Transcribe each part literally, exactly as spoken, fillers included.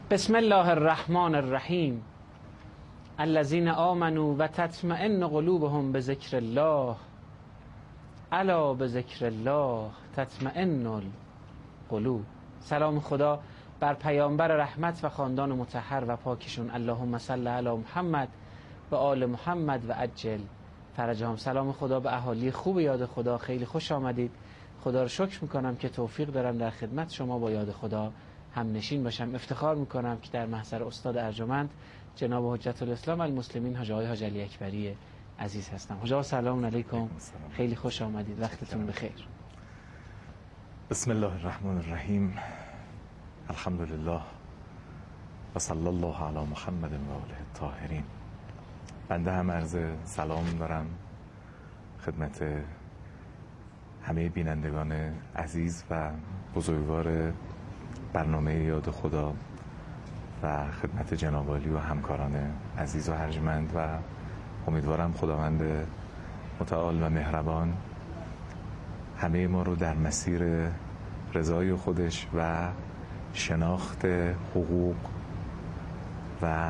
بسم الله الرحمن الرحیم. الذین آمنوا و تطمئن قلوبهم بذکر الله الا بذکر الله تطمئن القلوب. سلام خدا بر پیامبر رحمت و خاندان مطهر و پاکشون. اللهم صل علی محمد و آل محمد و عجل فرجهم. سلام خدا به اهالی خوب یاد خدا. خیلی خوش آمدید. خدا رو شکر میکنم که توفیق دارم در خدمت شما با یاد خدا هم نشین باشم. افتخار میکنم که در محضر استاد ارجمند جناب حجت الاسلام المسلمین حاج آقای حاج علی اکبری عزیز هستم. حاج آقا سلام علیکم، خیلی خوش آمدید، وقتتون بخیر. بسم الله الرحمن الرحیم. الحمدلله و صلی الله علی محمد و آله الطاهرین. بنده هم عرض سلام دارم خدمت همه بینندگان عزیز و بزرگوار برنامه یاد خدا و خدمت جناب عالی و همکاران عزیز و ارجمند و امیدوارم خداوند متعال و مهربان همه ما رو در مسیر رضای خودش و شناخت حقوق و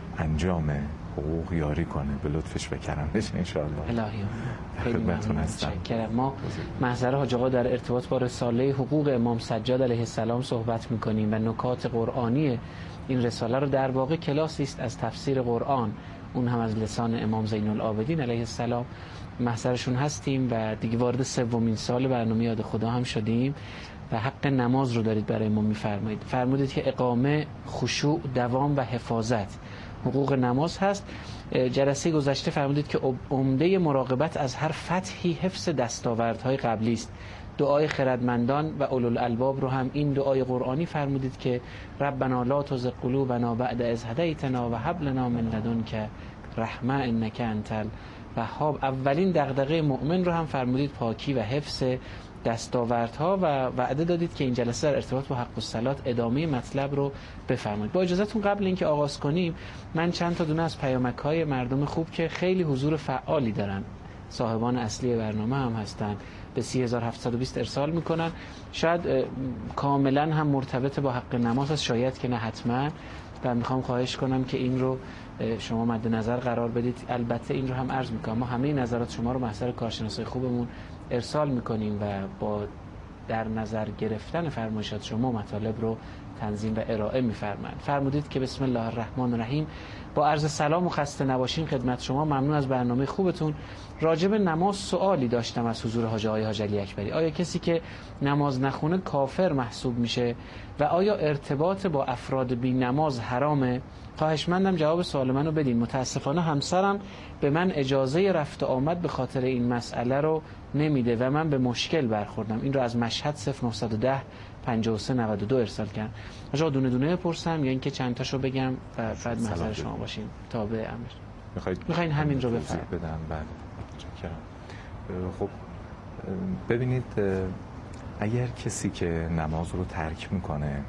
انجام حقوق یاری کنه به لطفش و کرمش انشاءالله. الهی خیلی خدمتتون هستم. متشکرم. ما محضر حاج آقا در ارتباط با رساله حقوق امام سجاد علیه السلام صحبت میکنیم و نکات قرآنی این رساله رو در واقع کلاسی است از تفسیر قرآن، اون هم از لسان امام زین العابدین علیه السلام. محضرشون هستیم و دیگه وارد سومین سال برنامه یاد خدا هم شدیم و حق نماز رو دارید برای ما میفرمایید. فرمودید که اقامه، خشوع، دوام و حفاظت حقوق نماز هست. جلسه گذشته فرمودید که عمده مراقبت از هر فتحی حفظ دستاوردهای قبلی است. دعای خردمندان و اولوالالباب رو هم این دعای قرآنی فرمودید که ربنا لا تزغ قلوبنا بعد اذ هدیتنا و هب لنا من لدنک رحمه انک انت الوهاب. اولین دغدغه مؤمن رو هم فرمودید پاکی و حفظ دستاوردها و وعده دادید که این جلسه در ارتباط با حق الصلات ادامه مطلب رو بفرمایید. با اجازهتون قبل اینکه آغاز کنیم من چند تا دونه از پیامک‌های مردم خوب که خیلی حضور فعالی دارن، صاحبان اصلی برنامه هم هستن، به سی هزار و هفتصد و بیست ارسال میکنن. شاید کاملا هم مرتبط با حق نماز است، شاید که نه حتما، و میخوام خواهش کنم که این رو شما مد نظر قرار بدید. البته این رو هم عرض میکنم ما همه نظرات شما رو محضر کارشناسای خوبمون ارسال میکنیم و با در نظر گرفتن فرمایشات شما مطالب رو تنظیم و ارائه میفرمایند. فرمودید که بسم الله الرحمن الرحیم. با عرض سلام و خسته نباشین خدمت شما. ممنون از برنامه خوبتون. راجب نماز سوالی داشتم از حضور حاج آقای حاج علی اکبری. آیا کسی که نماز نخونه کافر محسوب میشه و آیا ارتباط با افراد بی نماز حرامه؟ خواهشمندم جواب سوال منو بدین. متاسفانه همسرم به من اجازه رفت و آمد به خاطر این مسئله رو نمیده و من به مشکل برخوردم. این رو از مشهد صفر نه یک صفر پنجاه و سه نود و دو ارسال کردم. آقا دونه دونه بپرسم یا اینکه چند تاشو بگم و بعد محضر شما باشین تابع امر؟ میخواید میخواین همین رو بفرمایید؟ بدم. بله متشکرم. خب ببینید، اگر کسی که نماز رو ترک میکنه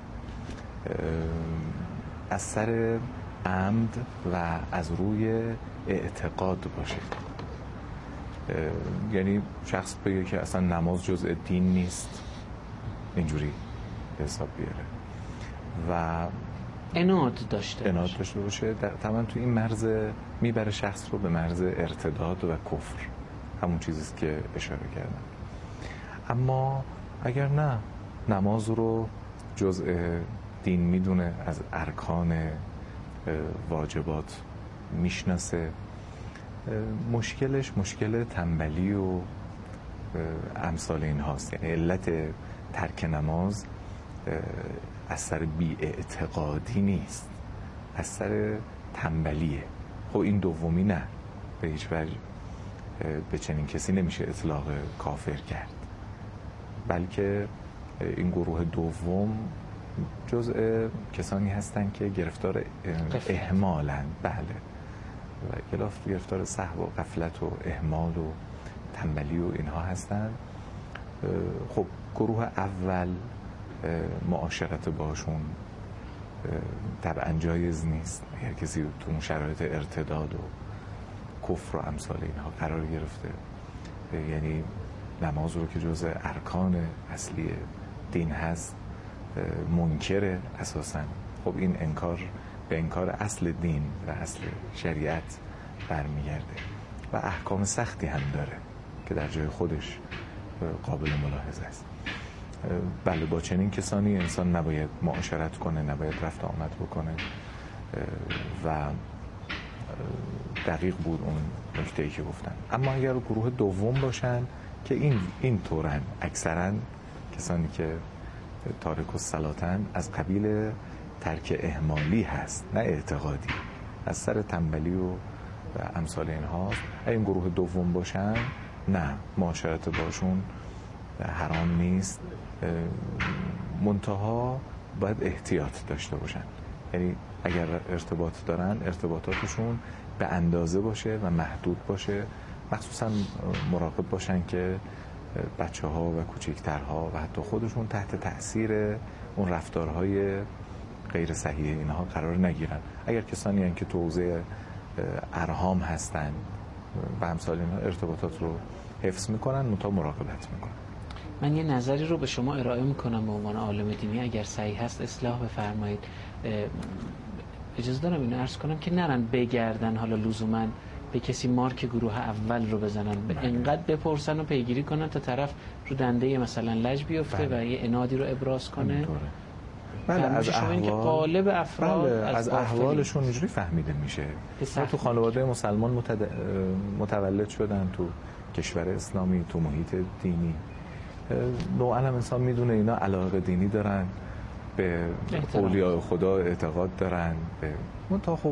از سر عمد و از روی اعتقاد باشه، یعنی شخص بگه که اصلا نماز جزء دین نیست، اینجوری به حساب بیاره و عناد داشته عناد داشته باشه، تمام تو این مرز میبره شخص رو به مرز ارتداد و کفر، همون چیزیست که اشاره کردم. اما اگر نه نماز رو جزء دین میدونه، از ارکان واجبات میشناسه، مشکلش مشکل تنبلی و امثال این هاست. یعنی علت ترک نماز از سر بی اعتقادی نیست، از سر تنبلیه. خب این دومی نه، به هیچ وجه به چنین کسی نمیشه اطلاق کافر کرد، بلکه این گروه دوم جزء کسانی هستند که گرفتار اهمالن، بله، و گلاف گرفتار سهو و غفلت و اهمال و تنبلی و اینها هستند. خب گروه اول معاشرت باشون طبعا جایز نیست. اگر کسی تو اون شرایط ارتداد و کفر و امثال اینها قرار گرفته، یعنی نماز رو که جزء ارکان اصلی دین هست منکر اساساً خب این انکار به انکار اصل دین و اصل شریعت برمیگرده و احکام سختی هم داره که در جای خودش قابل ملاحظه است. بله، با چنین کسانی انسان نباید معاشرت کنه، نباید رفت آمد بکنه و دقیق بود اون نکته‌ای که گفتن. اما اگر گروه دوم باشن که این این طورن، اکثرا کسانی که تارک الصلاتن از قبیل ترک اهمالی هست، نه اعتقادی، از سر تنبلی و امثال اینها. این گروه دوم باشن نه، معاشرت باشون حرام نیست، منتها باید احتیاط داشته باشن. یعنی اگر ارتباط دارن ارتباطاتشون به اندازه باشه و محدود باشه، مخصوصا مراقب باشن که بچه ها و کوچکترها و حتی خودشون تحت تأثیر اون رفتارهای غیر صحیح اینها قرار نگیرن. اگر کسانی هستند که تو حوزه ارهام هستن و امثال اینها، ارتباطات رو حفظ میکنن، منتها مراقبت میکنن. من یه نظری رو به شما ارائه میکنم به عنوان عالم دینی، اگر صحیح هست اصلاح بفرمایید. اجازه دارم اینو عرض کنم که نرن بگردن حالا لزوما به کسی مارک گروه اول رو بزنن، به انقدر بپرسن و پیگیری کنن تا طرف رو دنده مثلا لج بیفته و یه انادی رو ابراز کنه. بله، از احوال که قالب افراد بله، از, از احوالشون اینجوری فهمیده میشه. تو خانواده مسلمان متد... متولد شدن، تو کشور اسلامی، تو محیط دینی، نوعا هم انسان میدونه اینا علاقه دینی دارن، به اولیاء خدا اعتقاد دارن، به منتها خب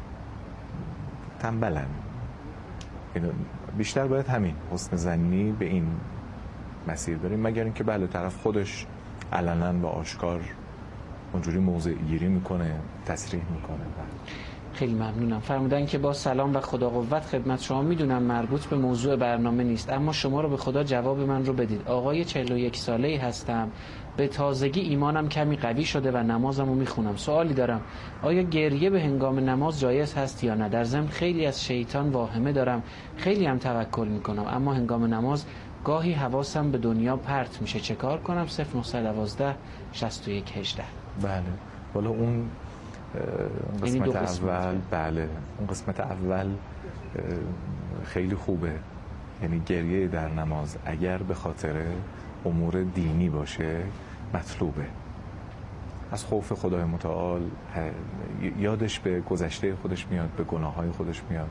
تنبلن. بیشتر باید همین حسن ظنی به این مسیر بریم، مگر اینکه بله طرف خودش علنا و آشکار اونجوری موضع گیری میکنه، تصریح میکنه. خیلی ممنونم. فرمودن که با سلام و خدا قوت خدمت شما. میدونم مربوط به موضوع برنامه نیست، اما شما رو به خدا جواب من رو بدید. آقای چهل و یک ساله‌ای هستم، به تازگی ایمانم کمی قوی شده و نمازم رو میخونم. سوالی دارم، آیا گریه به هنگام نماز جایز هست یا نه؟ در ضمن خیلی از شیطان واهمه دارم، خیلی هم توکل میکنم، اما هنگام نماز گاهی حواسم به دنیا پرت میشه. چه کار کنم؟ صفر نه یک یک شصت و یک هجده. بله، والا اون قسمت اول، بله اون قسمت اول خیلی خوبه. یعنی گریه در نماز اگر به خاطر امور دینی باشه مطلوبه، از خوف خدای متعال، یادش به گذشته خودش میاد، به گناههای خودش میاد،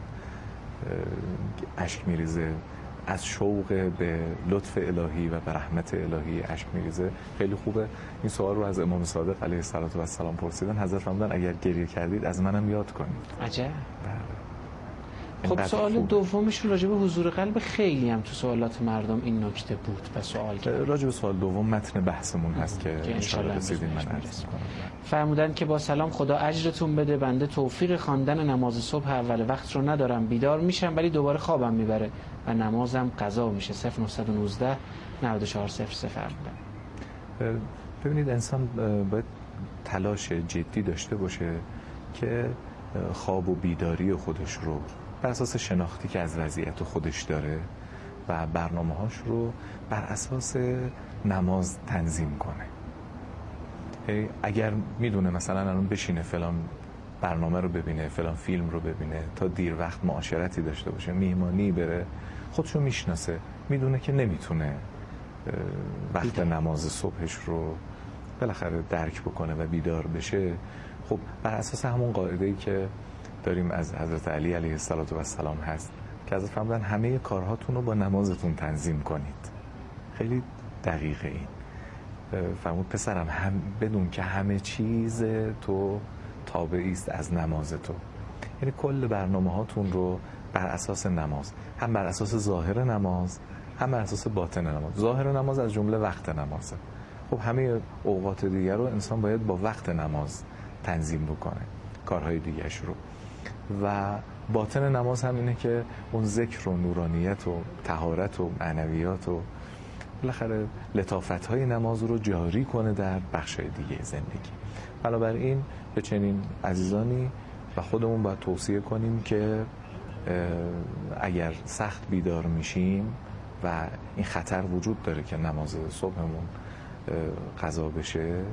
اشک میریزه، از شوق به لطف الهی و به رحمت الهی اشک میریزه. خیلی خوبه. این سوال رو از امام صادق علیه السلام پرسیدن، حضرت فرمودن اگر گریه کردید از منم یاد کنید. عجب. بله. خب سوال دومشون راجع به حضور قلب خیلی هم تو سوالات مردم این نکته بود و سوال کرد. راجع به سوال دوم متن بحثمون هست که ان شاءالله رسیدیم من عرض کنم. فرمودن که با سلام، خدا اجرتون بده، بنده توفیق خواندن نماز صبح اول وقت رو ندارم، بیدار میشم ولی دوباره خوابم میبره و نمازم قضا میشه. صفر نه یک نه نه چهار صفر صفر فرمودن. ببینید انسان باید تلاش جدی داشته باشه که خواب و بیداری خودش رو بر اساس شناختی که از وضعیت خودش داره و برنامه‌هاش رو بر اساس نماز تنظیم کنه. اگر میدونه مثلا الان بشینه فلان برنامه رو ببینه، فلان فیلم رو ببینه، تا دیر وقت معاشرتی داشته باشه، میهمانی بره، خودشو میشناسه، میدونه که نمیتونه وقت نماز صبحش رو بالاخره درک بکنه و بیدار بشه. خب بر اساس همون قاعده‌ای که داریم از حضرت علی علیه السلام هست که حضرت فرمودن همه کارهاتون رو با نمازتون تنظیم کنید. خیلی دقیقه این. فرمود پسرم هم بدون که همه چیز تو تابعی است از نماز تو. یعنی کل برنامه هاتون رو بر اساس نماز، هم بر اساس ظاهر نماز، هم بر اساس باطن نماز. ظاهر نماز از جمله وقت نمازه. خب همه اوقات دیگر رو انسان باید با وقت نماز تنظیم بکنه کارهای دیگرش رو. و باطن نماز هم اینه که اون ذکر و نورانیت و طهارت و معنویات و بالاخره لطافت‌های نماز رو جاری کنه در بخش‌های دیگه زندگی. بنابراین به چنین عزیزانی و خودمون باید توصیه کنیم که اگر سخت بیدار میشیم و این خطر وجود داره که نماز صبحمون قضا بشه،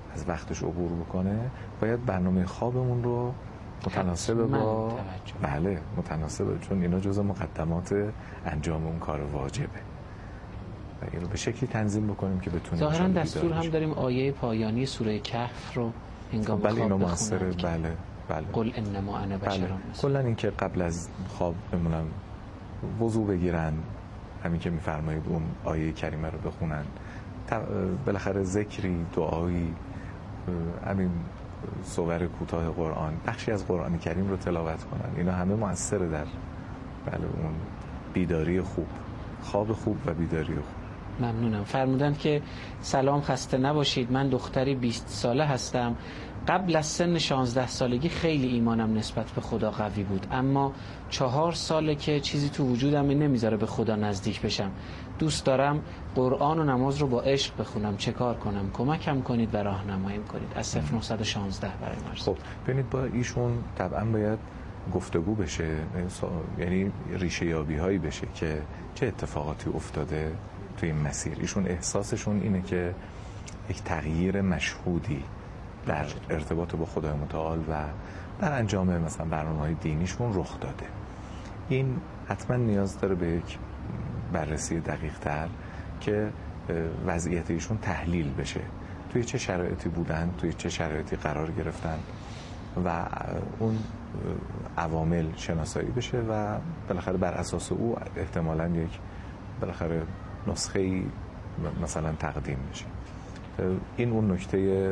از وقتش عبور بکنه، باید برنامه خوابمون رو متناسب با بله متناسب، چون اینا جزء مقدمات انجام اون کار واجبه و اینو به شکلی تنظیم بکنیم که بتونیم. ظاهرا دستور هم داریم آیه پایانی سوره کهف رو هنگام بله خواب بخونیم. بله بله قل انما انا بشر بله. کلا این که قبل از خواب بمونن وضو بگیرن، همین که میفرمایید اون آیه کریمه رو بخونن، بالاخره ذکری، دعایی، همین سور کوتاه قرآن، بخشی از قرآن کریم رو تلاوت کنن. اینا همه مؤثره در بله اون بیداری خوب، خواب خوب و بیداری خوب. ممنونم. فرمودن که سلام، خسته نباشید، من دختری بیست ساله هستم. قبل از سن شانزده سالگی خیلی ایمانم نسبت به خدا قوی بود، اما چهار ساله که چیزی تو وجودم نمیذاره به خدا نزدیک بشم. دوست دارم قرآن و نماز رو با عشق بخونم، چه کار کنم؟ کمکم کنید و راهنماییم کنید. از صفر نهصد و شانزده برای مرز. خب ببینید، با ایشون طبعا باید گفتگو بشه، یعنی ریشه یابی هایی بشه که چه اتفاقاتی افتاده توی این مسیر. ایشون احساسشون اینه که یک تغییر مشهودی در ارتباط با خدای متعال و در انجام مثلا برنامه‌های دینیشون رخ داده. این حتما نیاز داره به یک بررسی دقیق تر که وضعیت ایشون تحلیل بشه، توی چه شرایطی بودن، توی چه شرایطی قرار گرفتن و اون عوامل شناسایی بشه و بالاخره بر اساس او احتمالاً یک بالاخره نسخه‌ای مثلا تقدیم میشه. این اون نکته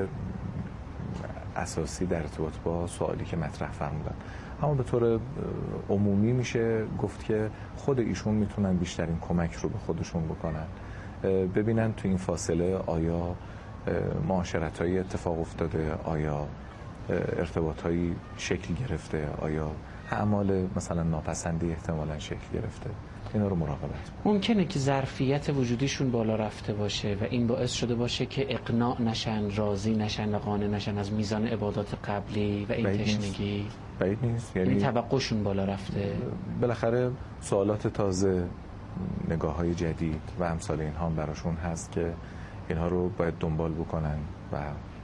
اساسی در ارتباط با سوالی که مطرح فرمودن. اما به طور عمومی میشه گفت که خود ایشون میتونن بیشترین کمک رو به خودشون بکنن، ببینن تو این فاصله آیا معاشرت‌های اتفاق افتاده، آیا ارتباط‌هایی شکل گرفته، آیا اعمال مثلا ناپسندی احتمالاً شکل گرفته. اینا رو مراقبت. ممکنه که ظرفیت وجودیشون بالا رفته باشه و این باعث شده باشه که اقناع نشن، راضی نشن و قانع نشن از میزان عبادات قبلی و این تشنگی. بعید نیست، یعنی این توقعشون بالا رفته. بالاخره سوالات تازه، نگاه‌های جدید و امثال اینها هم براشون هست که اینها رو باید دنبال بکنن و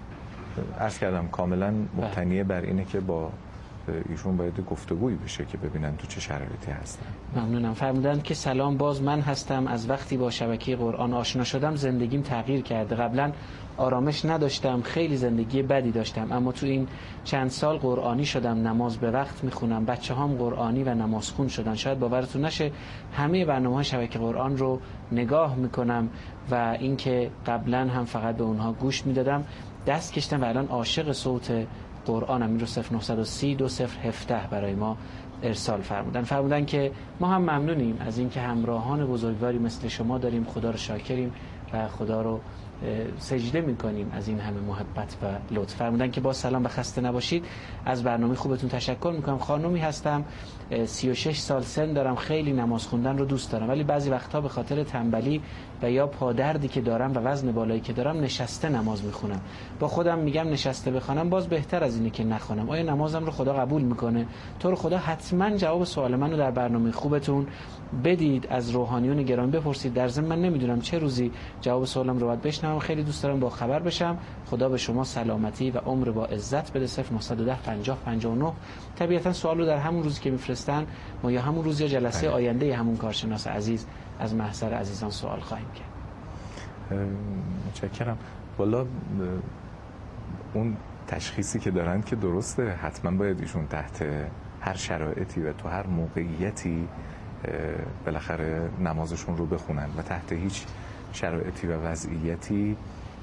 عرض کردم کاملا مبتنی بر اینه که با ایشون باید گفتگویی بشه که ببینن تو چه شرایطی هستن. ممنونم. فرمودن که سلام، باز من هستم. از وقتی با شبکه قرآن آشنا شدم زندگیم تغییر کرده. قبلا آرامش نداشتم، خیلی زندگی بدی داشتم، اما تو این چند سال قرآنی شدم، نماز به وقت میخونم، بچه هام قرآنی و نمازخون شدن. شاید باورتون نشه همه برنامه‌های شبکه قرآن رو نگاه میکنم و اینکه قبلا هم فقط به اونها گوش میدادم دست کشتم و الان عاشق صوت قرآن. این رو صفر نهصد و سی دو صفر هفده برای ما ارسال فرمودن. فرمودن که ما هم ممنونیم از اینکه همراهان بزرگواری مثل شما داریم، خدا رو شاکریم و خدا رو سجده میکنیم از این همه محبت و لطف. فرمودن که با سلام و خسته نباشید، از برنامه خوبتون تشکر میکنم. خانومی هستم، سی و شش سال سن دارم، خیلی نماز خوندن رو دوست دارم، ولی بعضی وقتها به خاطر تنبلی و یا پادردی که دارم و وزن بالایی که دارم نشسته نماز میخونم. با خودم میگم نشسته بخونم باز بهتر از اینه که نخونم. آیا نمازم رو خدا قبول میکنه؟ تو رو خدا حتما جواب سوال منو در برنامه خوبتون بدید، از روحانیون گرامی بپرسید. در ضمن من نمیدونم چه روزی جواب سوالم رو باید بشنوم، خیلی دوست دارم با خبر بشم. خدا به شما سلامتی و عمر با عزت بده. صفر نهصد و ده پنجاه پنجاه و نه. طبیعتا سوال رو در همون روزی که میفرستن ما یا همون روز یا جلسه بله. آینده همون کارشناس عزیز از محضر عزیزان سوال خواهیم کرد. متشکرم. والا اون تشخیصی که دارن که درسته، حتما باید ایشون تحت هر شرایطی و تو هر موقعیتی بالاخره نمازشون رو بخونن و تحت هیچ شرایطی و وضعیتی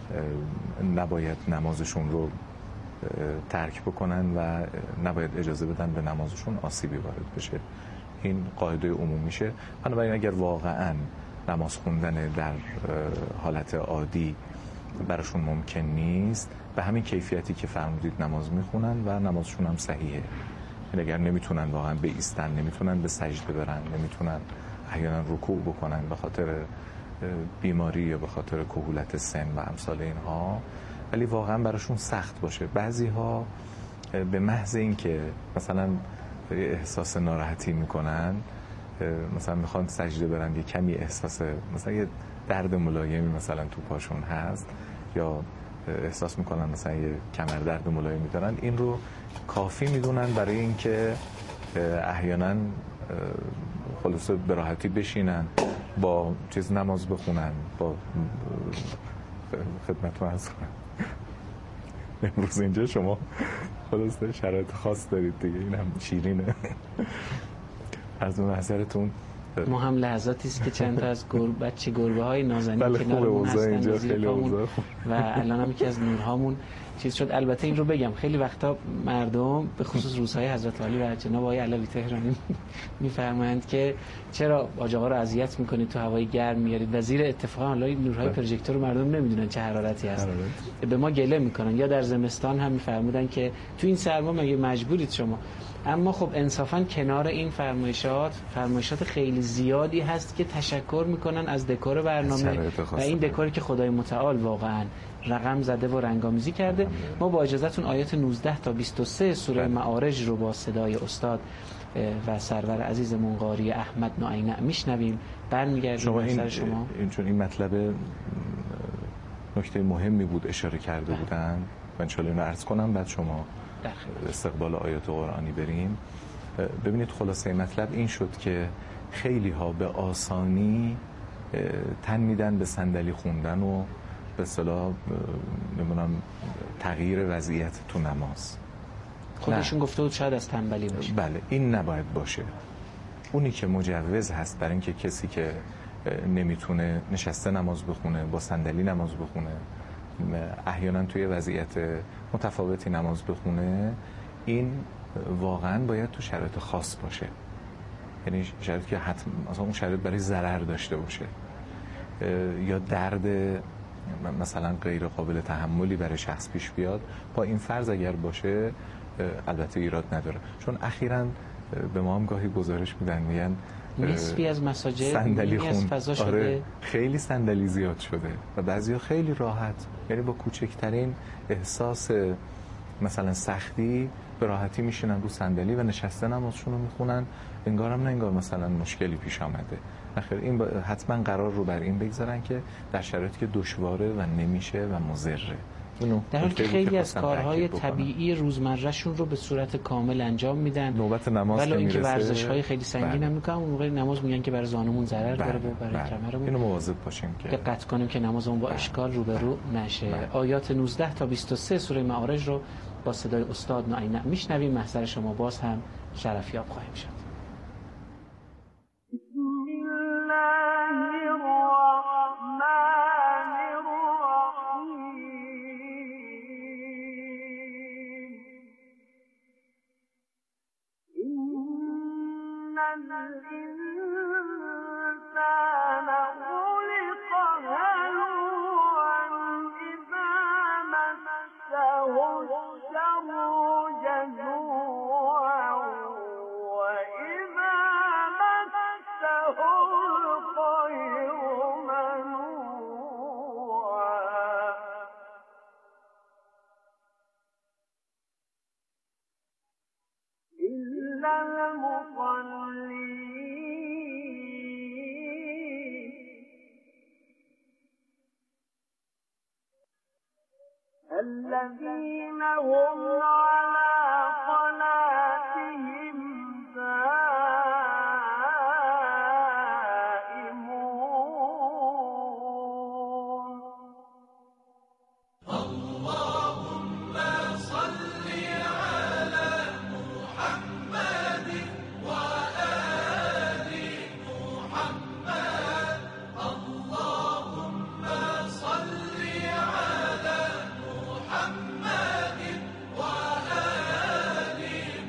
نباید نمازشون رو ترک بکنن و نباید اجازه بدن به نمازشون آسیبی وارد بشه. این قاعده عمومیشه. بنابراین اگر واقعا نماز خوندن در حالت عادی براشون ممکن نیست، به همین کیفیتی که فرمودید نماز میخونن و نمازشون هم صحیحه. این اگر نمیتونن واقعا بایستن، نمیتونن به سجده برن، نمیتونن احیانا رکوع بکنن به خاطر بیماری یا به خاطر کهولت سن و امثال اینها، ولی واقعا براشون سخت باشه. بعضی ها به محض این که مثلا احساس ناراحتی میکنن، مثلا میخوان سجده برن، یه کمی احساس مثلا یه درد ملایمی مثلا تو پاشون هست یا احساس میکنن مثلا یه کمردرد ملایمی دارن، این رو کافی میدونن برای اینکه احیانا خلاصه به راحتی بشینن، با چیز نماز بخونن، با خدمتتون عرض کنم امروز اینجا شما خلاصه شرایط خاص دارید دیگه، این هم شیرینه از اون نظرتون. ما هم لحظاتی است که چند تا از گربه بچه گربه های نازنین کنارمون هستن اینجا خیلی اوضاع خوب و الان هم یکی از نورهامون چیز شد. البته این رو بگم خیلی وقتا مردم به خصوص روزهای حضرت علی و جناب آقای علوی تهرانی میفرمایند که چرا حاج آقا رو اذیت میکنید، تو هوای گرم میارید و زیر اتفاقا حالا نورهای پروژکتور رو مردم نمیدونن چه حرارتی هست، به ما گله میکنن. یا در زمستان هم میفرمودن که تو این سرما مگه مجبورید شما. اما خب انصافا کنار این فرمایشات فرمایشات خیلی زیادی هست که تشکر میکنن از دکور برنامه و این دکوری که خدای متعال واقعا رقم زده و رنگامیزی کرده. ما با اجازهتون آیات نوزده تا بیست و سه سوره معارج رو با صدای استاد و سرور عزیزمون قاری احمد نوعینع میشنویم. برمیگردیم شما این سر شما. این چون این مطلب نکته مهمی بود اشاره کرده بودن و ان شاءالله اینو عرض کنم بعد شما استقبال آیات قرآنی بریم. ببینید خلاصه مطلب این شد که خیلی ها به آسانی تن میدن به صندلی خوندن و به اصطلاح نمیدونم تغییر وضعیت تو نماز. خودشون گفته بود شاید از تنبلی باشه. بله این نباید باشه. اونی که مجوز هست برای اینکه کسی که نمیتونه نشسته نماز بخونه با صندلی نماز بخونه، احیانا توی وضعیت متفاوتی نماز بخونه، این واقعا باید تو شرایط خاص باشه، یعنی شرایطی که حتما مثلا اون شرایط برای ضرر داشته باشه یا درد مثلا غیر قابل تحملی برای شخص پیش بیاد. با این فرض اگر باشه البته ایراد نداره، چون اخیراً به ما هم گاهی گزارش میدن میگن نصفی از مساجد صندلی از فضا شده. آره خیلی صندلی زیاد شده و بعضیا خیلی راحت، یعنی با کوچکترین احساس مثلا سختی به راحتی میشینن رو صندلی و نشسته نمازشون رو میخونن، انگارم نه انگار مثلا مشکلی پیش آمده. نخیر، این حتما قرار رو بر این بگذارن که در شرایطی که دشواره و نمیشه و مضره، در حالی که خیلی از کارهای طبیعی روزمرهشون رو به صورت کامل انجام میدن. نوبت نماز ولی که اینکه میرسه ورزش‌های خیلی سنگین هم میکنن، اون موقع نماز میگن که برای زانومون ضرر داره و برای کمرمون. اینو مواظب باشیم که دقت کنیم که نمازمون با اشکال روبرو نشه. بله. آیات نوزده تا بیست و سه سوره معارج رو با صدای استاد نوعینع میشنویم. محضر شما باز هم شرفیاب خواهیم شد. الذين هم على صلاتهم دائمون. اللهم صل على محمد وآل محمد. اللهم صل على محمد وآل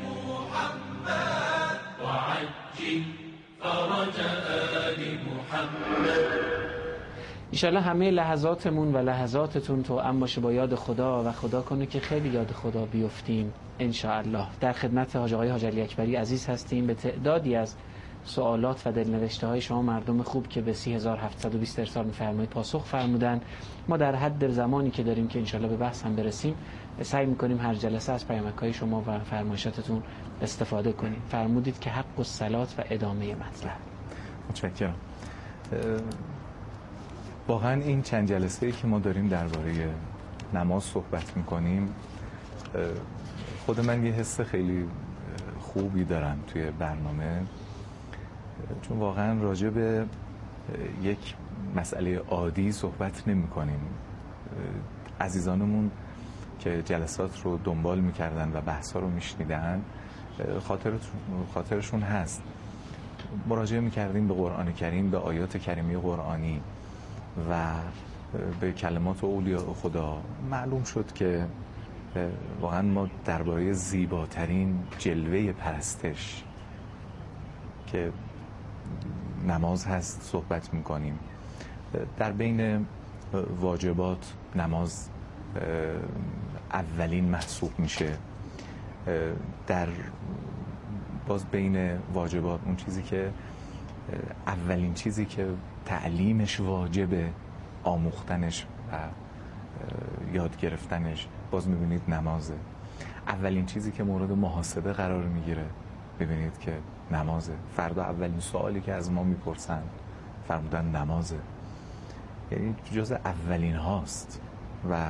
محمد وعجل فرج آل محمد. انشالله همه لحظاتمون و لحظاتتون توأم باشه با یاد خدا و خدا کنه که خیلی یاد خدا بیفتیم انشاءالله. در خدمت حاج آقای حاج علی اکبری عزیز هستیم. به تعدادی از سوالات و دلنوشته های شما مردم خوب که به سی هزار و هفتصد و بیست ارسال می‌فرمایید پاسخ فرمودن. ما در حد زمانی که داریم که انشالله به بحث هم برسیم سعی می‌کنیم هر جلسه از پیامک‌های شما و فرمایشاتتون استفاده کنیم. فرمودید که حق الصلات و ادامه مطلب. متشکرم. واقعا این چند جلسه‌ای که ما داریم درباره نماز صحبت میکنیم، خود من یه حس خیلی خوبی دارم توی برنامه، چون واقعا راجع به یک مسئله عادی صحبت نمی کنیم. عزیزانمون که جلسات رو دنبال میکردن و بحثا رو میشنیدن خاطرشون هست مراجعه میکردیم به قرآن کریم، به آیات کریمی قرآنی و به کلمات اولیاء خدا. معلوم شد که واقعا ما درباره زیباترین جلوه پرستش که نماز هست صحبت میکنیم. در بین واجبات نماز اولین محسوب میشه. در باز بین واجبات اون چیزی که اولین چیزی که تعلیمش واجبه، آموختنش و یاد گرفتنش، باز میبینید نمازه. اولین چیزی که مورد محاسبه قرار میگیره میبینید که نمازه. فردا اولین سوالی که از ما میپرسن فرمودن نمازه، یعنی جز اولین هاست و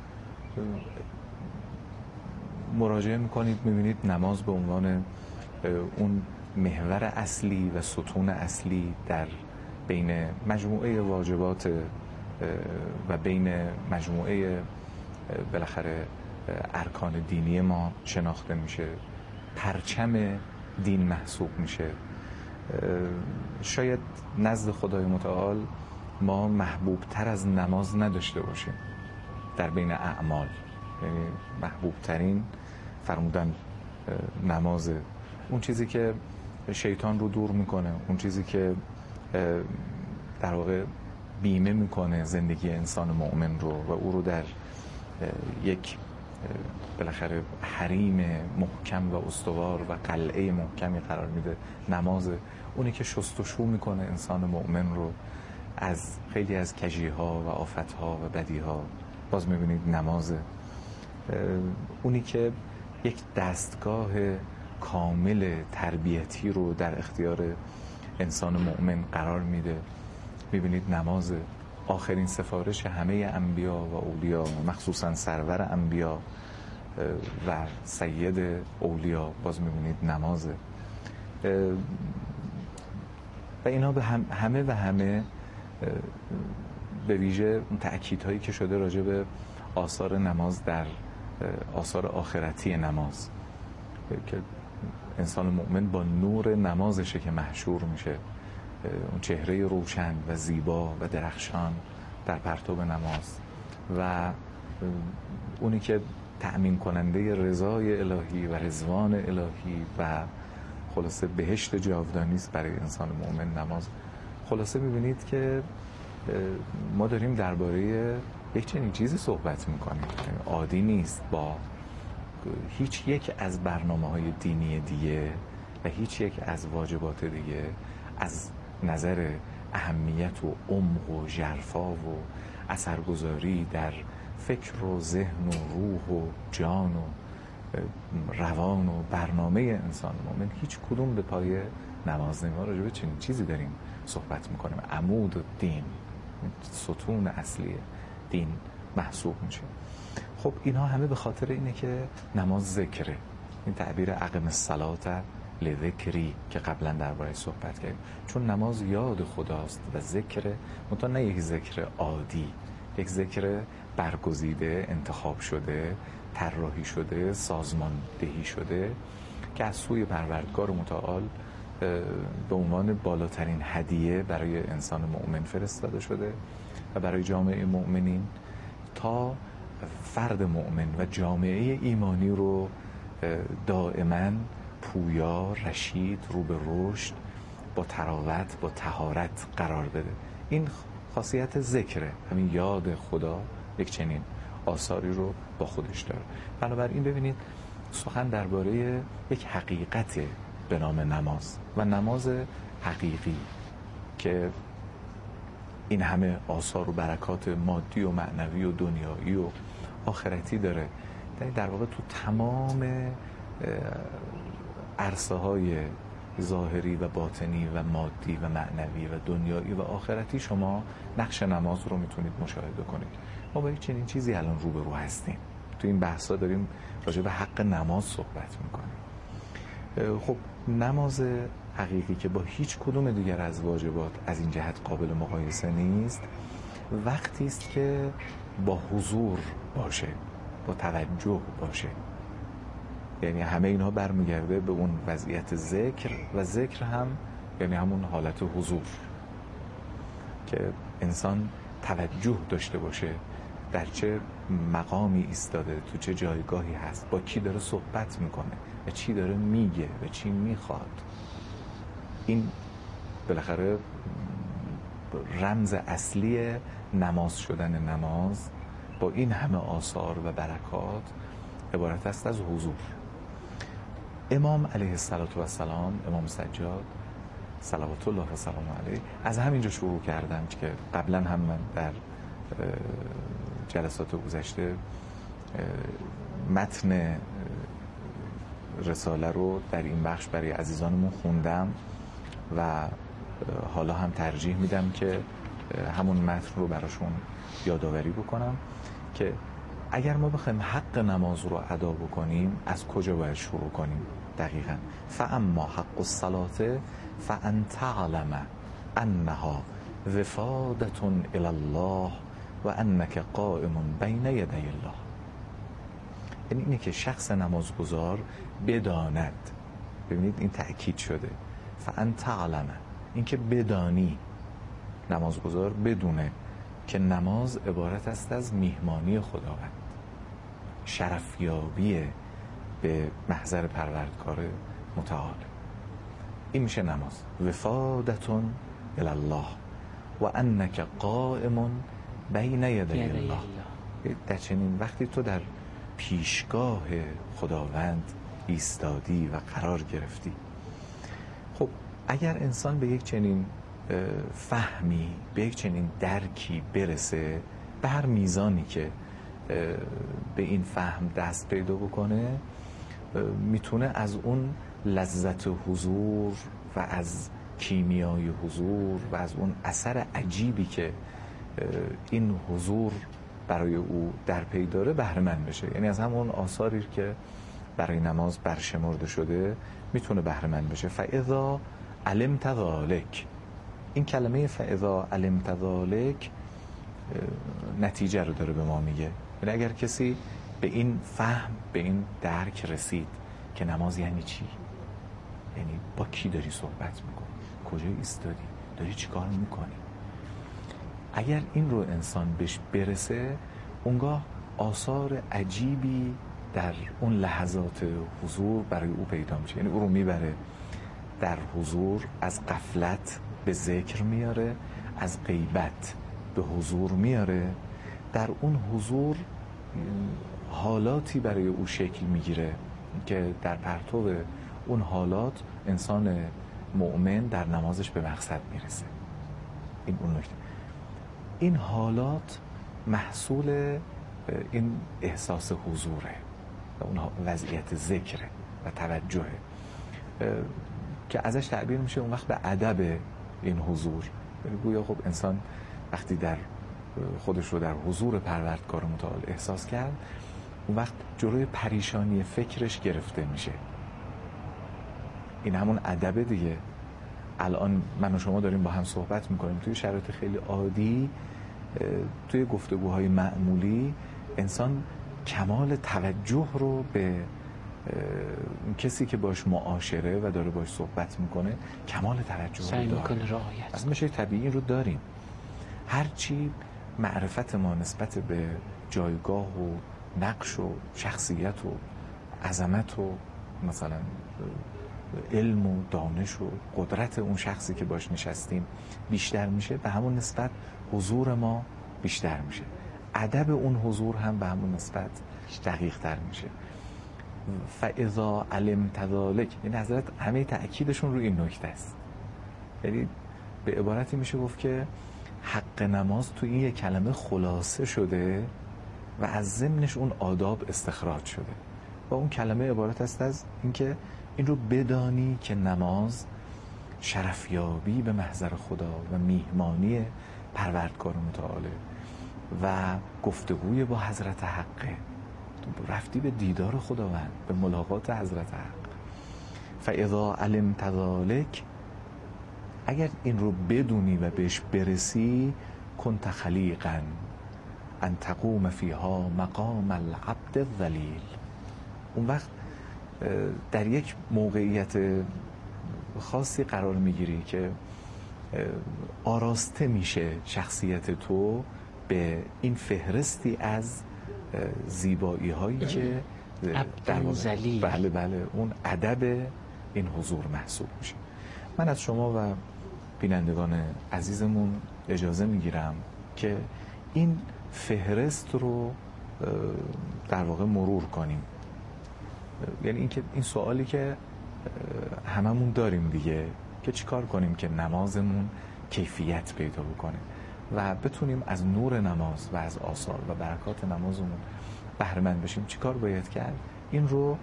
مراجعه میکنید میبینید نماز به عنوان اون محور اصلی و ستون اصلی در بین مجموعه واجبات و بین مجموعه بالاخره ارکان دینی ما شناخته میشه، پرچم دین محسوب میشه. شاید نزد خدای متعال ما محبوب تر از نماز نداشته باشیم در بین اعمال، یعنی محبوب ترین فرمودن نمازه. اون چیزی که شیطان رو دور میکنه، اون چیزی که در واقع بیمه میکنه زندگی انسان مؤمن رو و او رو در یک بالاخره حریم محکم و استوار و قلعه محکمی قرار میده، نمازه. اونی که شستشو میکنه انسان مؤمن رو از خیلی از کجی‌ها و آفت‌ها و بدی‌ها، باز میبینید نمازه. اونی که یک دستگاه کامل تربیتی رو در اختیار انسان مؤمن قرار میده میبینید نمازه. آخرین سفارش همه انبیا و اولیا، مخصوصا سرور انبیا و سید اولیا، باز میبینید نمازه. و اینا به هم همه و همه به ویژه اون تأکیدهایی که شده راجع به آثار نماز در آثار آخرتی نماز که انسان مؤمن با نور نمازشه که محشور میشه، اون چهره روشن و زیبا و درخشان در پرتو نماز و اونی که تأمین کننده رضای الهی و رضوان الهی و خلاصه بهشت جاودانی است برای انسان مؤمن نماز. خلاصه میبینید که ما داریم درباره یک چنین چیزی صحبت میکنیم، عادی نیست. با هیچ یک از برنامه‌های دینی دیگه و هیچ یک از واجبات دیگه از نظر اهمیت و عمق و ژرفا و اثرگذاری در فکر و ذهن و روح و جان و روان و برنامه انسان مومن هیچ کدوم به پای نماز نمی. ما راجع به چنین چیزی داریم صحبت میکنیم. عمود دین، ستون اصلی دین محسوب میشه. خب اینها همه به خاطر اینه که نماز ذکره. این تعبیر اقم الصلاة لذکری که قبلا درباره‌اش صحبت کردیم، چون نماز یاد خداست و ذکره، منتها نه یک ذکر عادی، یک ذکر برگزیده، انتخاب شده، طراحی شده، سازماندهی شده که از سوی پروردگار متعال به عنوان بالاترین هدیه برای انسان مؤمن فرستاده شده و برای جامعه مؤمنین تا فرد مؤمن و جامعه ایمانی رو دائما پویا، رشید، رو به رشد، با تراوت، با طهارت قرار بده. این خاصیت ذکره، همین یاد خدا یک چنین آثاری رو با خودش داره. بنابراین ببینید سخن درباره یک حقیقت به نام نماز و نماز حقیقی که این همه آثار و برکات مادی و معنوی و دنیایی و آخرتی داره. در واقع تو تمام عرصه های ظاهری و باطنی و مادی و معنوی و دنیایی و آخرتی شما نقش نماز رو میتونید مشاهده کنید. ما با یک چنین چیزی الان روبرو هستیم. تو این بحثا داریم راجع به حق نماز صحبت میکنیم. خب نماز حقیقی که با هیچ کدوم دیگر از واجبات از این جهت قابل مقایسه نیست، وقتی است که با حضور باشه، با توجه باشه. یعنی همه اینها برمیگرده به اون وضعیت ذکر، و ذکر هم یعنی همون حالت حضور که انسان توجه داشته باشه در چه مقامی ایستاده، تو چه جایگاهی هست، با کی داره صحبت میکنه و چی داره میگه و چی میخواد. این بالاخره رمز اصلی نماز شدن نماز با این همه آثار و برکات عبارت است از حضور. امام علیه السلام، امام سجاد صلوات الله و سلام علیه، از همینجا شروع کردم که قبلا هم من در جلسات گذشته متن رساله رو در این بخش برای عزیزانمون خوندم و حالا هم ترجیح میدم که همون متن رو براشون یادآوری بکنم که اگر ما بخوایم حق نماز رو ادا بکنیم از کجا باید شروع کنیم دقیقاً. فاما حق الصلاة فان تعلم انها وفادة الی الله و انک قائم بین یدی الله. یعنی اینه که شخص نمازگزار بداند، ببینید این تأکید شده، فان تعلم، این که بدانی، نمازگزار بدونه که نماز عبارت است از میهمانی خداوند، شرفیابی به محضر پروردگار متعال. این میشه نماز، وفادتون الی الله و انک قائم بین یدی الله. در چنین وقتی تو در پیشگاه خداوند ایستادی و قرار گرفتی. خب اگر انسان به یک چنین فهمی، به یک چنین درکی برسه، به هر میزانی که به این فهم دست پیدا بکنه، میتونه از اون لذت حضور و از کیمیای حضور و از اون اثر عجیبی که این حضور برای او در پی داره بهره مند بشه. یعنی از همون آثاری که برای نماز برشمرده شده میتونه بهره مند بشه. فاذا علمت ذلک، این کلمه فاذا علمت ذلک نتیجه رو داره به ما میگه. یعنی اگر کسی به این فهم، به این درک رسید که نماز یعنی چی، یعنی با کی داری صحبت میکنی، کجا ایستادی، داری چی کار میکنی، اگر این رو انسان بهش برسه، اونگاه آثار عجیبی در اون لحظات حضور برای او پیدا میشه. یعنی او رو میبره در حضور، از غفلت به ذکر میاره، از غیبت به حضور میاره. در اون حضور حالاتی برای او شکل میگیره که در پرتو اون حالات انسان مؤمن در نمازش به مقصد میرسه. این اون نکته. این حالات محصول این احساس حضوره و اون وضعیت ذکره و توجهه که ازش تعبیر میشه اون وقت به ادب این حضور. گویا خب انسان وقتی در خودش رو در حضور پروردگار متعال احساس کرد، اون وقت جلوی پریشانی فکرش گرفته میشه. این همون ادب دیگه. الان من و شما داریم با هم صحبت میکنیم توی شرایط خیلی عادی، توی گفتگوهای معمولی انسان کمال توجه رو به کسی که باش معاشره و داره باش صحبت میکنه کمال توجه رو داره، از میشه طبیعی رو داریم. هرچی معرفت ما نسبت به جایگاه و نقش و شخصیت و عظمت و مثلا علم و دانش و قدرت اون شخصی که باش نشستیم بیشتر میشه، به همون نسبت حضور ما بیشتر میشه، ادب اون حضور هم به همون نسبت دقیق تر میشه. فاذا علمت ذلک، یعنی حضرت همه تأکیدشون رو این نکته است. یعنی به عبارتی میشه گفت که حق نماز تو این یک کلمه خلاصه شده و از ضمنش اون آداب استخراج شده و اون کلمه عبارت است از اینکه این رو بدانی که نماز شرفیابی به محضر خدا و میهمانی پروردگار متعاله. و گفتگوی با حضرت حقه، رفتی به دیدار خداوند، به ملاقات حضرت حق. فاذا علمت ذلک، اگر این رو بدونی و بهش برسی، کنت خلیقا ان تقوم فیها مقام العبد الذلیل، اون وقت در یک موقعیت خاصی قرار میگیری که آراسته میشه شخصیت تو به این فهرستی از زیبایی هایی که عبد ذلیل، بله بله اون ادب این حضور محسوب میشه. من از شما و بینندگان عزیزمون اجازه میگیرم که این فهرست رو در واقع مرور کنیم. یعنی این که این سوالی که هممون داریم دیگه، که چیکار کنیم که نمازمون کیفیت پیدا بکنه و بتونیم از نور نماز و از آثار و برکات نمازمون بهره مند بشیم. چیکار باید کرد؟ این رو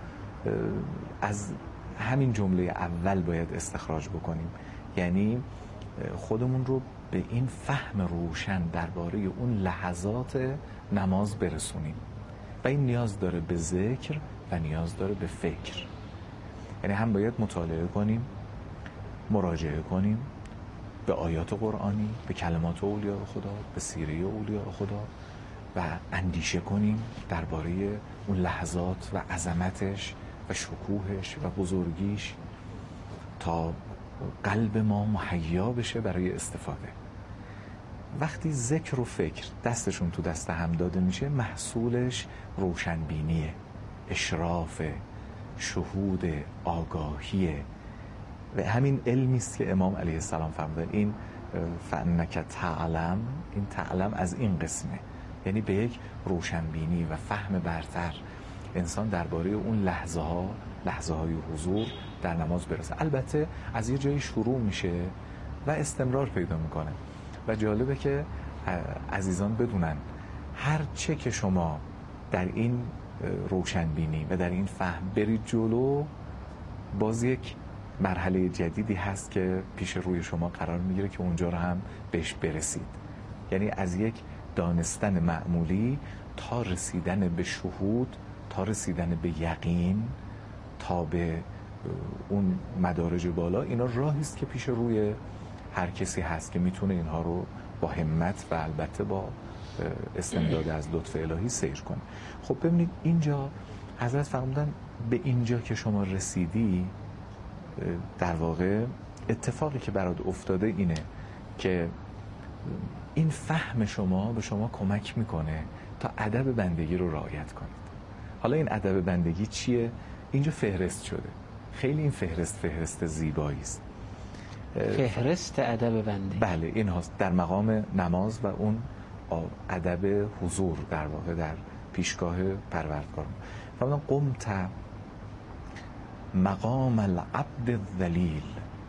از همین جمله اول باید استخراج بکنیم، یعنی خودمون رو به این فهم روشن درباره اون لحظات نماز برسونیم و این نیاز داره به ذکر و نیاز داره به فکر. یعنی هم باید مطالعه کنیم، مراجعه کنیم به آیات قرآنی، به کلمات اولیاء خدا، به سیره اولیاء خدا و اندیشه کنیم درباره اون لحظات و عظمتش و شکوهش و بزرگیش تا قلب ما مهیا بشه برای استفاده. وقتی ذکر و فکر دستشون تو دست هم داده میشه، محصولش روشنبینیه، اشراف، شهود، آگاهیه و همین علمی است که امام علیه السلام فرمودن این فانک تعلم، این تعلم از این قسمه، یعنی به یک روشنبینی و فهم برتر انسان درباره اون لحظه ها، لحظه های حضور در نماز برسه. البته از یه جایی شروع میشه و استمرار پیدا میکنه و جالبه که عزیزان بدونن هر چه که شما در این روشنبینی و در این فهم برید جلو، باز یک مرحله جدیدی هست که پیش روی شما قرار میگیره که اونجا رو هم بهش برسید. یعنی از یک دانستن معمولی تا رسیدن به شهود، تا رسیدن به یقین، تا به اون مدارج بالا، اینا راهی است که پیش روی هر کسی هست که میتونه اینها رو با همت و البته با استمداد از لطف الهی سیر کنه. خب ببینید اینجا حضرت فرمودن به اینجا که شما رسیدی، در واقع اتفاقی که برات افتاده اینه که این فهم شما به شما کمک میکنه تا ادب بندگی رو رعایت کنید. حالا این ادب بندگی چیه؟ اینجا فهرست شده. خیلی این فهرست فهرست زیبایی است. فهرست ادب بندگی، بله این هست در مقام نماز و اون ادب حضور در واقع در پیشگاه پروردگار. فرمودن قمت مقام العبد الذلیل.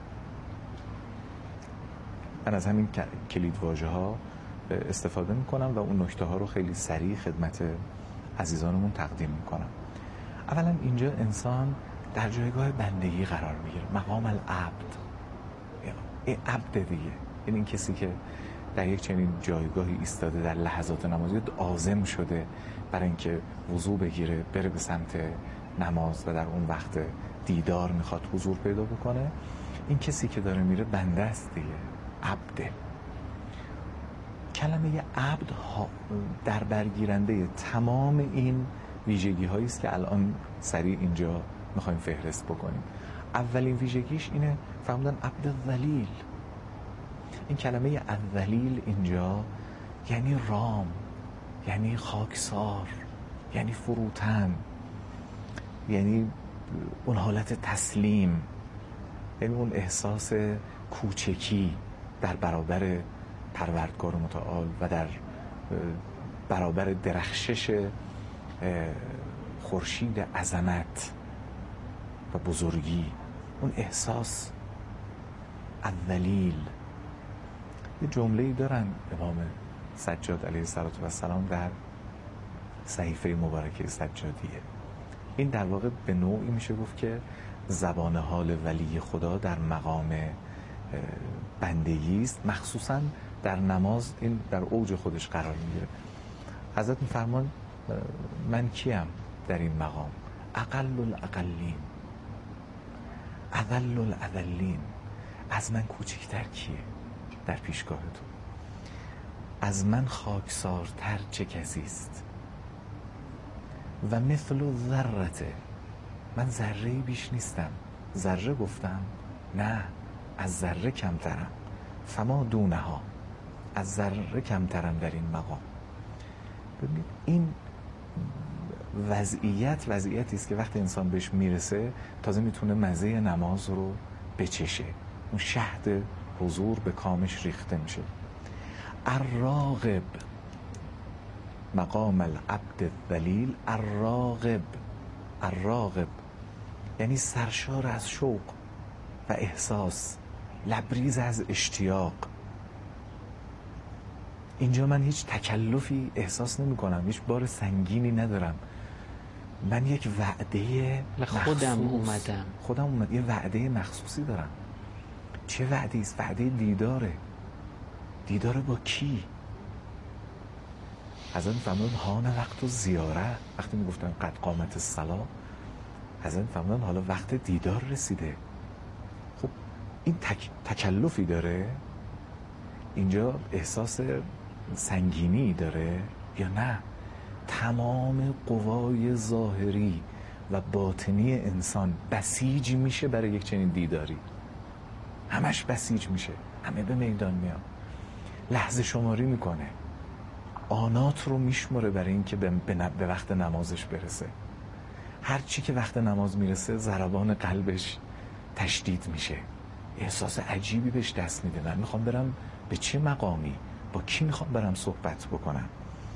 من از همین کلید واژه ها استفاده میکنم و اون نکته ها رو خیلی سریع خدمت عزیزانمون تقدیم میکنم. اولا اینجا انسان در جایگاه بندگی قرار میگیره، مقام العبد، این عبد دیگه، این این کسی که در یک چنین جایگاهی ایستاده در لحظات نمازی، عازم شده برای اینکه وضو بگیره، بره به سمت نماز و در اون وقت دیدار میخواد حضور پیدا بکنه. این کسی که داره میره بنده است دیگه، عبده. کلمه عبد در برگیرنده تمام این ویژگی هایی است که الان سریع اینجا میخوایم فهرست بکنیم. اولین ویژگیش اینه فرمودن عبد ذلیل. این کلمه الذلیل اینجا یعنی رام، یعنی خاکسار، یعنی فروتن، یعنی اون حالت تسلیم، یعنی اون احساس کوچکی در برابر پروردگار متعال و در برابر درخشش خورشید عظمت و بزرگی، اون احساس الذلیل. یه جمله‌ای دارن امام سجاد علیه السلام در صحیفه مبارکه سجادیه. این در واقع به نوعی میشه گفت که زبان حال ولی خدا در مقام بندگی است، مخصوصا در نماز این در اوج خودش قرار میگیره. حضرت میفرمان من کیم در این مقام؟ اقل الاقلین، اذل الاذلین. از من کوچکتر کیه در پیشگاه تو؟ از من خاکسارتر چه کسی است؟ و مثل ذرته، من ذره بیش نیستم. ذره گفتم؟ نه، از ذره کمترم. فما دونها، از ذره کمترم در این مقام. ببینید این وضعیت وضعیتی است که وقتی انسان بهش میرسه تازه میتونه مزه نماز رو بچشه، اون شهد حضور به کامش ریخته میشه. الراغب، مقام العبد الذلیل. الراغب، الراغب یعنی سرشار از شوق و احساس، لبریز از اشتیاق. اینجا من هیچ تکلفی احساس نمی کنم، هیچ بار سنگینی ندارم. من یک وعده خودم اومدم خودم اومد یه وعده مخصوصی دارم. چه وعده است؟ وعده دیداره. دیداره با کی؟ حضرت فرمودن هان وقت و زیاره. وقتی میگفتن قد قامت الصلاة، حضرت فرمودن حالا وقت دیدار رسیده. خب این تک... تکلفی داره؟ اینجا احساس سنگینی داره یا نه؟ تمام قوای ظاهری و باطنی انسان بسیج میشه برای یک چنین دیداری. همش بسیج میشه، همه به میدان میان، لحظه شماری میکنه، آنات رو میشمره برای اینکه به, به وقت نمازش برسه. هر چی که وقت نماز میرسه ضربان قلبش تشدید میشه، احساس عجیبی بهش دست میده. من میخوام برم به چه مقامی، با کی میخوام برم صحبت بکنم.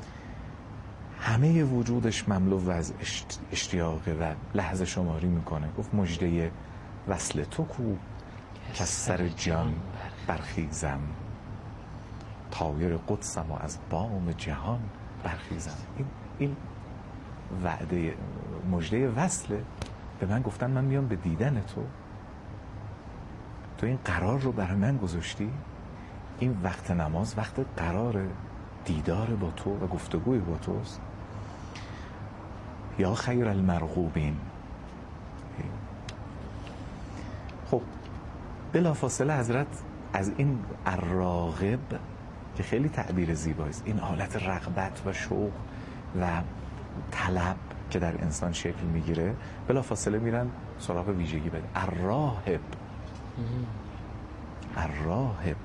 همه وجودش مملو از اشتیاقه و لحظه شماری میکنه. گفت مژده وصل تو کو که از سر جان برخیزم، طایر قدسم و از بام جهان برخیزم. این, این وعده مژده وصله. به من گفتن من میام به دیدن تو، تو این قرار رو برای من گذاشتی. این وقت نماز وقت قرار دیدار با تو و گفتگوی با توست. یا خیر المرغوبین. خب بلافاصله حضرت از این الراغب که خیلی تعبیر زیباییست، این حالت رغبت و شوق و طلب که در انسان شکل میگیره، بلافاصله میرن سراغ ویژگی بده. الراهب، الراهب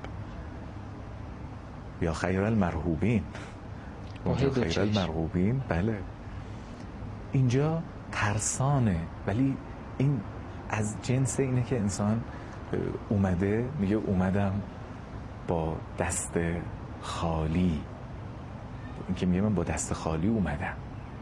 یا خیر المرهوبین. اونجا خیر المرهوبین، بله اینجا ترسانه، ولی این از جنس اینه که انسان اومده میگه اومدم با دست خالی. این که میگه من با دست خالی اومدم.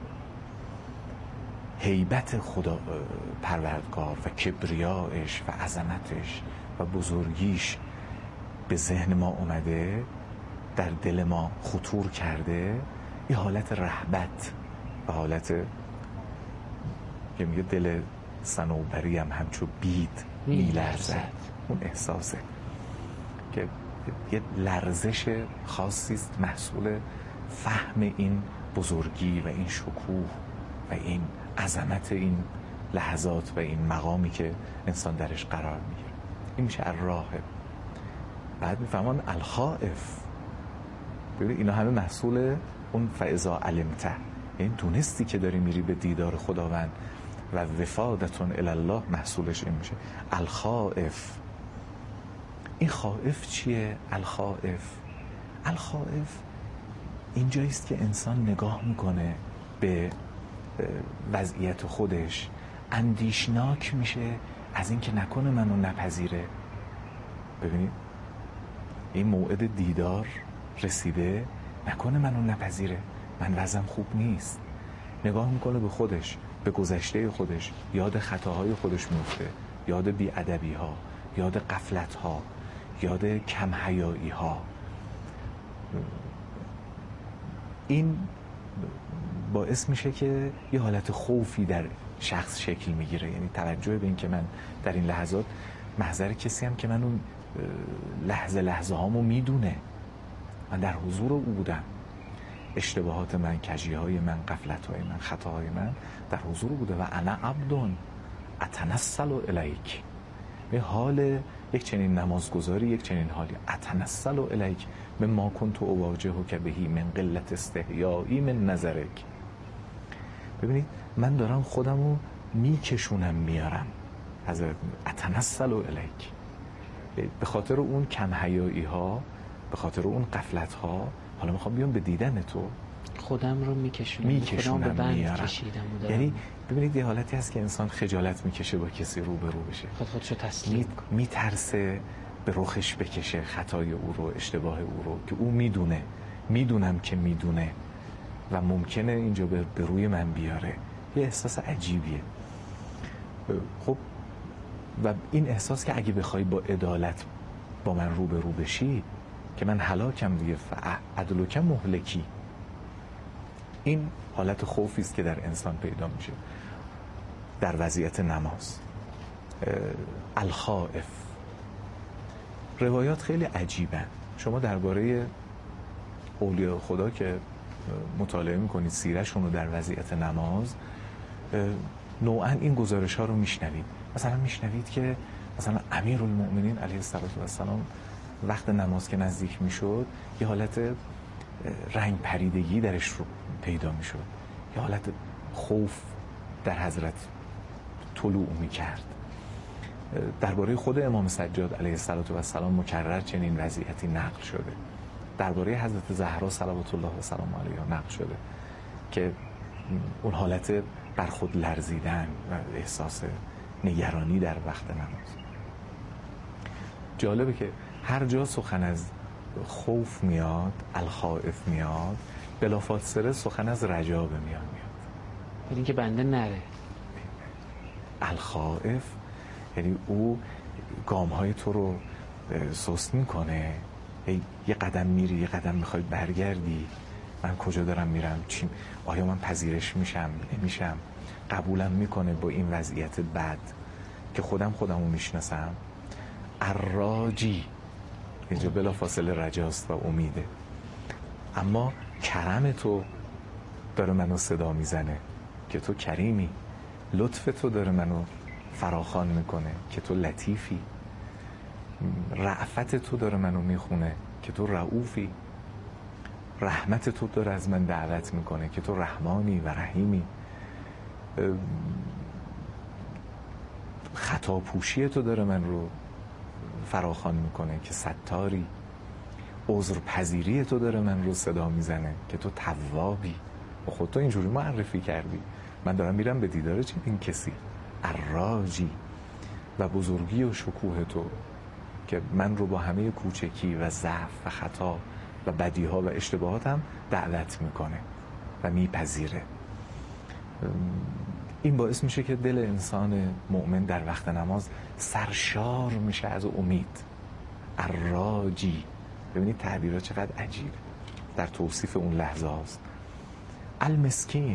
هیبت خدا پروردگار و کبریایش و عظمتش و بزرگیش به ذهن ما اومده، در دل ما خطور کرده. یه حالت رهبت و حالت که میگه دل صنوبری هم همچو بید میلرزد. اون احساسه که یه لرزش خاصی است محصول فهم این بزرگی و این شکوه و این عظمت این لحظات و این مقامی که انسان درش قرار میگیره. این میشه الراهب. بعد میفهمان الخائف. ببین اینا همه محصول اون فاذا علمته، یعنی دونستی که داری میری به دیدار خداوند و وفادتون الی الله، محصولش این میشه. الخائف. این خائف چیه؟ الخائف الخائف اینجاییست که انسان نگاه میکنه به وضعیت خودش، اندیشناک میشه از اینکه نکنه منو نپذیره. ببینید این موعد دیدار رسیده، نکنه منو نپذیره، من وضعم خوب نیست. نگاه میکنه به خودش، به گذشته خودش، یاد خطاهای خودش میفته، یاد بی‌ادبی ها، یاد غفلت ها، یاد کم حیایی ها. این باعث میشه که یه حالت خوفی در شخص شکل میگیره، یعنی توجه به این که من در این لحظات محضر کسی هم که من اون لحظه لحظه هامو میدونه، من در حضور او بودم. اشتباهات من، کجیهای من، غفلت‌های من، خطاهای من در حضور بوده و انا عبد اتنسل الیک. به حال یک چنین نمازگزاری، یک چنین حالی، اتنسل الیک مما کنت اواجهک بهی من قلت استحیایی من نظرک. ببینید من دارم خودمو میکشونم میارم، از اتنسل الیک، به خاطر اون کم حیایی ها، به خاطر اون غفلت ها، حالا میخوام بیام به دیدن تو، خودم رو میکشونم میکشونم خودم به بند میارم. کشیدم. یعنی ببینید یه حالتی هست که انسان خجالت میکشه با کسی رو به رو بشه، خود خودشو تسلیم می... میترسه به رخش بکشه خطای او رو، اشتباه او رو که او میدونه، میدونم که میدونه و ممکنه اینجا به, به روی من بیاره. یه احساس عجیبیه. خب و این احساس که اگه بخوای با عدالت با من رو به رو بشی که من هلاکم دیگه، عدلک مهلکی. این حالت خوفی است که در انسان پیدا میشه در وضعیت نماز. الخائف. روایات خیلی عجیبن. شما درباره اولیاء خدا که مطالعه میکنید سیرشون رو در وضعیت نماز، نوعا این گزارش ها رو میشنوید. مثلا میشنوید که مثلا امیرالمؤمنین علیه السلام وقت نماز که نزدیک میشد یه حالت رنگ پریدگی درش رو پیدا میشد، یه حالت خوف در حضرت طلوع میکرد. درباره خود امام سجاد علیه السلام مکرر چنین وضعیتی نقل شده. درباره حضرت زهرا صلوات الله و سلام علیها نقل شده که اون حالت بر خود لرزیدن و احساس نگرانی در وقت نماز. جالبه که هر جا سخن از خوف میاد، الخائف میاد، بلافاصله سخن از رجا به میان میاد. یعنی که بنده نره. الخائف یعنی او گام‌های تو رو سست میکنه، یه قدم میری یه قدم میخوای برگردی، من کجا دارم میرم، چی، آیا من پذیرش میشم نمیشم، قبولم میکنه با این وضعیت بد که خودم خودمو میشناسم. الراجی اینجا بلا فاصله رجاست و امیده. اما کرم تو داره منو صدا میزنه که تو کریمی، لطف تو داره منو فراخوان میکنه که تو لطیفی، رأفت تو داره منو میخونه که تو رؤوفی، رحمت تو داره از من دعوت میکنه که تو رحمانی و رحیمی، خطا پوشی تو داره من رو فراخوان میکنه که ستاری، عذر پذیری تو داره من رو صدا میزنه که تو توابی. و خود تو اینجوری معرفی کردی، من دارم میرم به دیدار چه این کسی الراجی. و بزرگی و شکوه تو که من رو با همه کوچکی و ضعف و خطا و بدیها و اشتباهاتم دعوت میکنه و میپذیره. این باعث میشه که دل انسان مؤمن در وقت نماز سرشار میشه از امید. الراجی، ببینید تعبیرها چقدر عجیبه در توصیف اون لحظه هاست. المسکین،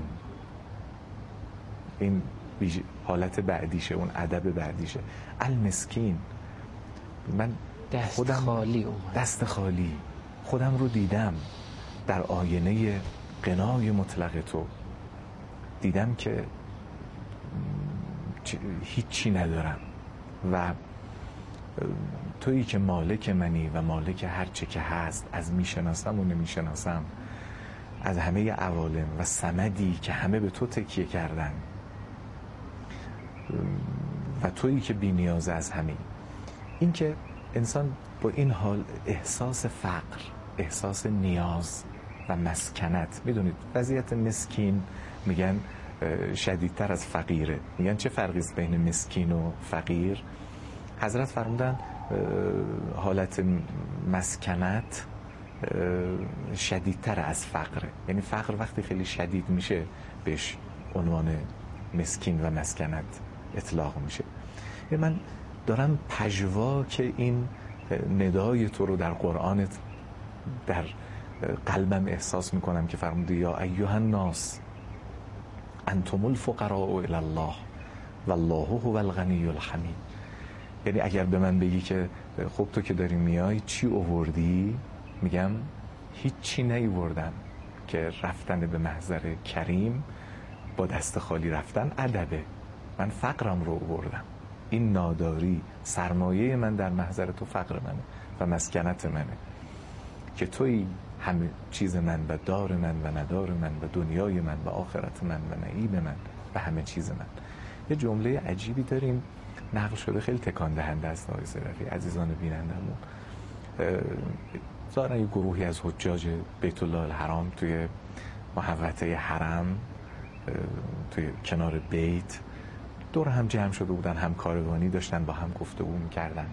این حالت بعدیشه، اون ادب بعدیشه. المسکین، من دست خودم خالی اومد. دست خالی خودم رو دیدم در آینه غنای مطلق تو، دیدم که هیچی ندارم و تویی که مالک منی و مالک هر چه که هست، از میشناسم و نمیشناسم، از همه عوالم، و صمدی که همه به تو تکیه کردن و تویی که بی نیاز از همه. این که انسان با این حال احساس فقر، احساس نیاز و مسکنت، میدونید وضعیت مسکین میگن شدیدتر از فقیره. میگن چه فرقی است بین مسکین و فقیر؟ حضرت فرمودن حالت مسکنت شدیدتر از فقره. یعنی فقر وقتی خیلی شدید میشه بهش عنوان مسکین و مسکنت اطلاق میشه. یعنی من دارم پژواک این ندای تو رو در قرآنت در قلبم احساس میکنم که فرموده یا ایها الناس انتم الفقراء الی الله والله هو الغنی الحمید. یعنی اگر به من بگی که خب تو که داری میای چی آوردی، میگم هیچی نیاوردم، که رفتن به محضر کریم با دست خالی رفتن ادبه. من فقرم رو آوردم، این ناداری سرمایه من در محضر تو فقر منه و مسکنت منه که توی همه چیز من و دار من و ندار من و دنیای من و آخرت من و نعیم من و همه چیز من. یه جمله عجیبی داریم نقل شده، خیلی تکان دهنده است آقای صرفی. عزیزان بینندمون ظاهرا یه گروهی از حجاج بیت الله الحرام توی محوطه حرم توی کنار بیت دور هم جمع شده بودن، هم کاروانی داشتن، با هم گفتگو می‌کردن.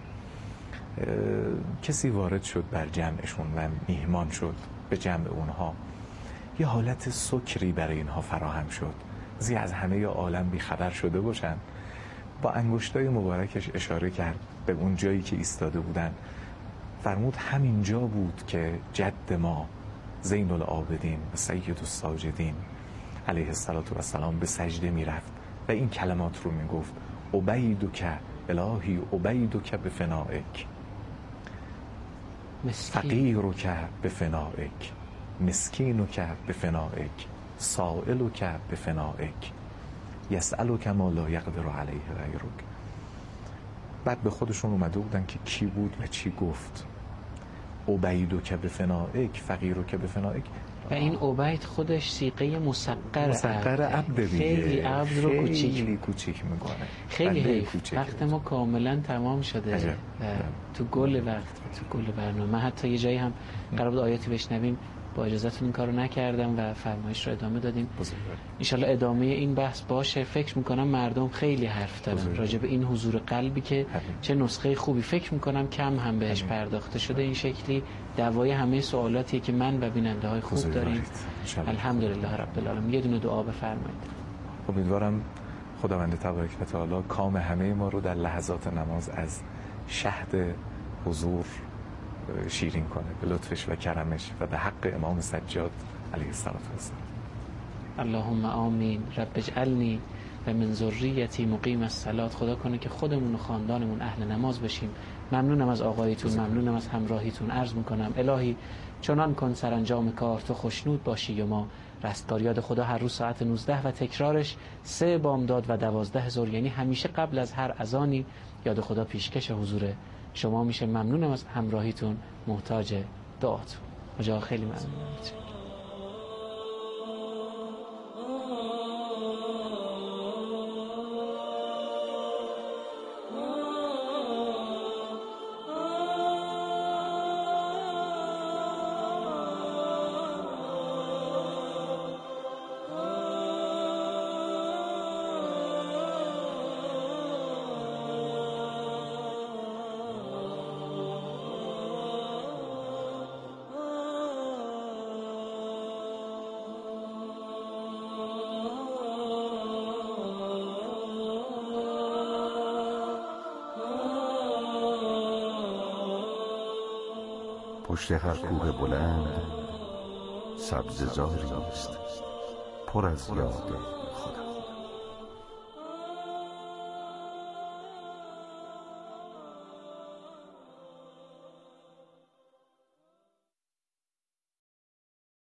کسی وارد شد بر جمعشون و میهمان شد به جمع اونها. یه حالت سکری برای اینها فراهم شد، زی از همه عالم بی خبر شده باشن. با انگشتای مبارکش اشاره کرد به اون جایی که ایستاده بودن، فرمود همین جا بود که جد ما زین العابدین و سید الساجدین علیه السلام به سجده میرفت و این کلمات رو میگفت: عبیدک الهی عبیدک بفنائک، فقیرک بفنائک، مسکینک بفنائک، سائلک بفنائک، یسألک ما لا یقدر علیه غیرک. بعد به خودشون اومده بودن که کی بود و چی گفت. عبیدک بفنائک، فقیرک بفنائک. و این عبید خودش صیغه مسقر مسقر عبد دیگه، خیلی عبد رو کوچیک خیلی کوچیک میکنه. خیلی حیف وقت ما کاملا تمام شده عجب. و تو گل وقت تو گل برنامه حتی یه جایی هم قرار بود آیاتی بشنویم، با اجازهتون این کارو نکردم و فرمایش رو ادامه دادیم. انشالله ادامه این بحث باشه. فکر میکنم مردم خیلی حرف دارن راجع به این حضور قلبی که همین. چه نسخه خوبی. فکر میکنم کم هم بهش همین. پرداخته شده. این شکلی دوای همه سوالاتیه که من و بیننده های خوب داریم. الحمدلله رب العالمین. یه دونه دعا بفرمایید. امیدوارم خداوند تبارک و تعالی کام همه ما رو در لحظات نماز از شهد حضور شیرین کنه به لطفش و کرمش و به حق امام سجاد علیه السلام. اللهم آمین. رب اجعلنی و من ذریتی مقیم الصلاة. خدا کنه که خودمون و خاندانمون اهل نماز بشیم. ممنونم از آقایتون، ممنونم از همراهیتون. عرض میکنم الهی چنان کن سرانجام کار تو خوشنود باشی و ما. رستگار یاد خدا هر روز ساعت نوزده و تکرارش سه بامداد و دوازده ظهر، یعنی همیشه قبل از هر اذانی یاد خدا پیشکش حضور شما میشه. ممنونم از همراهیتون، محتاج دعاتون. مجا خیلی ممنونم. پشت هر کوه بلند سبززاری است پر از یاد خدا.